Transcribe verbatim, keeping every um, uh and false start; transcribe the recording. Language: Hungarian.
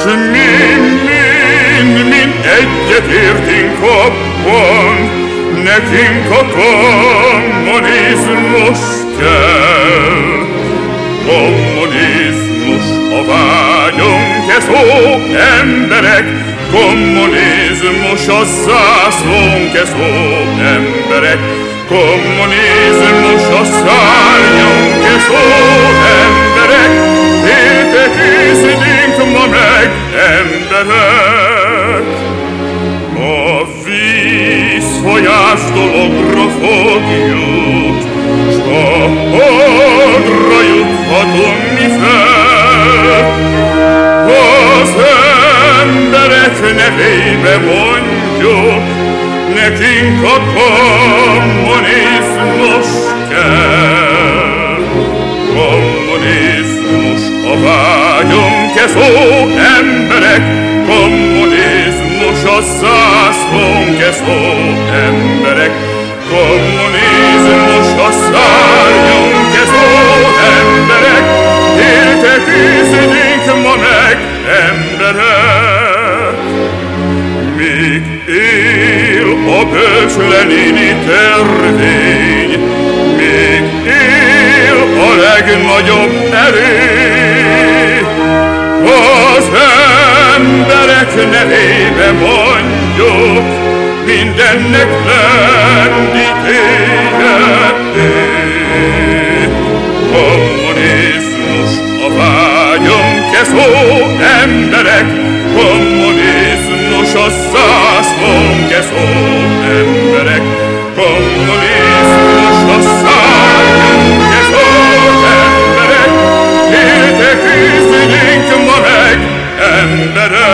S mi mind, mind egyetértünk abban, nekünk a kommunizmus kell. Kommunizmus a vágyunk-e szó, emberek, kommunizmus a zászlónk-e szó, emberek, kommunizmus a szárnyunk-e szó, emberek, értekezünk ma meg, emberek. A víz folyás dologra fogjuk, s a hadra juthatunk mi fel. Az emberek nevébe mondjuk, nekünk a kommunizmus kell. Kommunizmus a vágyunk-e szó, emberek, kommunizmus a zászlónk-e szó, emberek, kommunizmus a szárnyunk-e szó, emberek, értekezünk ma meg, emberek. Míg él a bölcs Lenini törvény, míg él a legnagyobb erély, az emberek nevébe mondjuk, mindennek lenni tégedé. Kommunizmus a vágyunk-e szó, emberek, kommunizmus a zászlónk-e szó, emberek, kommunizmus a szárnyunk-e szó, emberek, értekezünk ma meg, emberek.